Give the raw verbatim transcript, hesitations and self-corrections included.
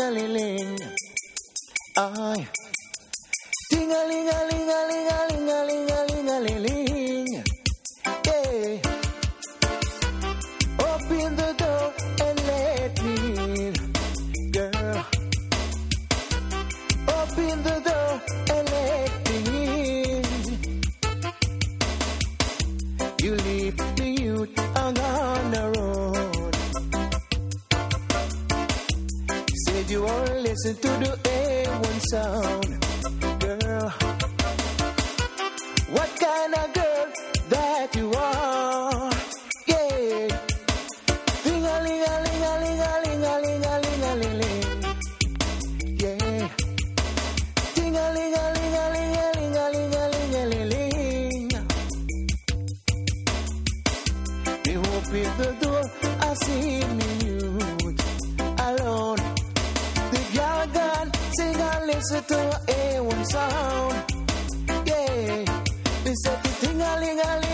ting-a-ling-a-ling-a-ling. Aye. Ting-a-ling-a-ling-a-ling-a-ling-a-ling-a-ling-a-ling. Yeah. Open the door and let me in, girl. Open the door and let me in. You leave the youth on the road. You said you won't listen to the A one sound, girl. What kind of girl that you are? Yeah. Ting-a-ling-a-ling-a-ling-a-ling-a-ling-a-ling-a-ling-a-ling. Yeah. Ting-a-ling-a-ling-a-ling-a-ling-a-ling-a-ling-a-ling. Me open the door, I see me youth alone. The girl gone, sing and listen to A one sound. Yeah. Me say ting-a-ling-a-ling.